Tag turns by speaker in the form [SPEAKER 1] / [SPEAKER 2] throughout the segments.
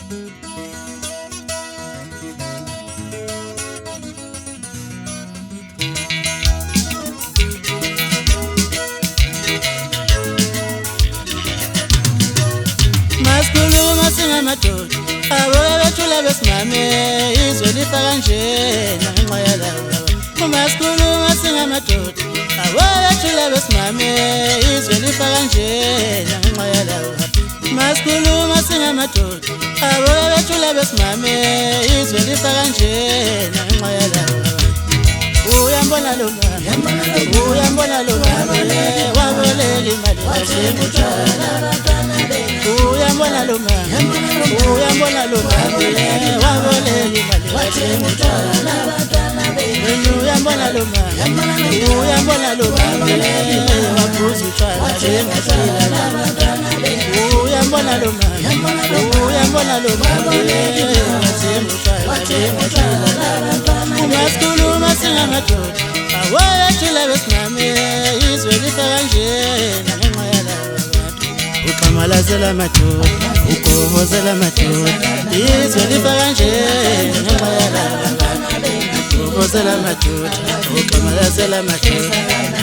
[SPEAKER 1] Masikhuluma singamadoda abobethula besimame izwe lifaka njena ngenxa yalaba. Masikhuluma singamadoda abobethula besimame izwe lifaka njena ngenxa yalaba. Masikhuluma singamadoda abobethula besimame izwe lifaka njena ngenxa yalaba. Uyambona lo mama, uyambona lo mama, waboleka imali wasemutshana. Uyambona lo mama, uyambona lo mama, waboleka imali wasemutshana. Uyambona lo mama, uyambona lo mama, waphuza utshwala njengasila. Uyambona lo mama, uyambona lo mama, wasemutshana njengasila. Masikhuluma singamadoda awethula besimame izwe lifaka njena ngenxa yalaba bantu. Uxamalazela madoda, ugobozela madoda, izwe lifaka njena ngenxa yalaba bantu. Ugobozela madoda, uxamalazela madoda,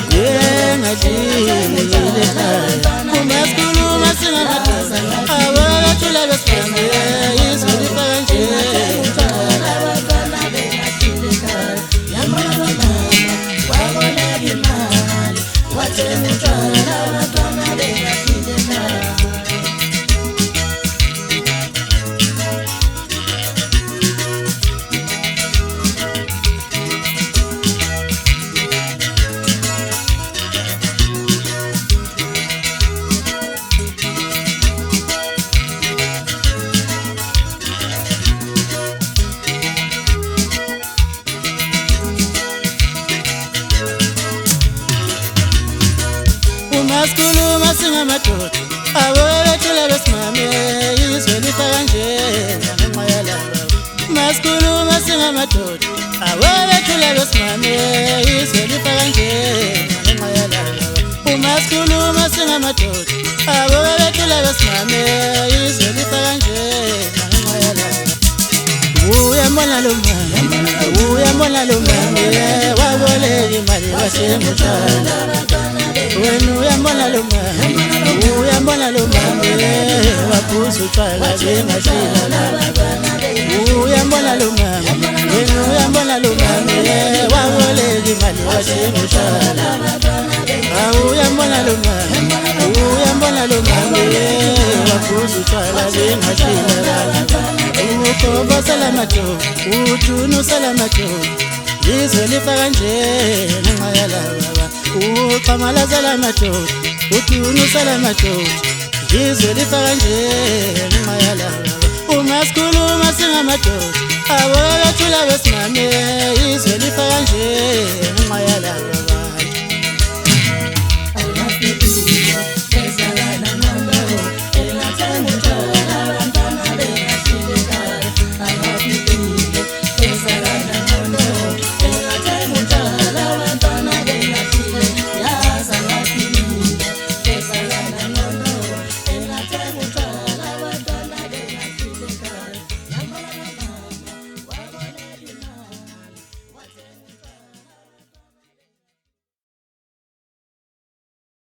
[SPEAKER 1] yengadlile ekhaya. Masikhuluma singamadoda awethula besimame izwe lifaka njena. Masikhuluma singamadoda abobethula besimame izwe lifaka njena ngenxa yalaba. Masikhuluma singamadoda abobethula besimame izwe lifaka njena ngenxa yalaba. Masikhuluma singamadoda abobethula besimame izwe lifaka njena ngenxa yalaba. Uyambona lo mama, uyambona lo mama, waboleka imali wasemutshana. Wena uyambona lo mama, uyambona lo mama, waphuza utshwala njengasila. Uyambona lo mama, wena uyambona lo mama, waboleka imali wasemutshana. Uyambona lo mama, uyambona lo mama, waphuza utshwala njengasila. Ugobozela madoda, uthunusela madoda, izwe lifaka njena ngenxa yalaba. Uxamalazela madoda, uthunusela madoda, izwe lifaka njena ngenxa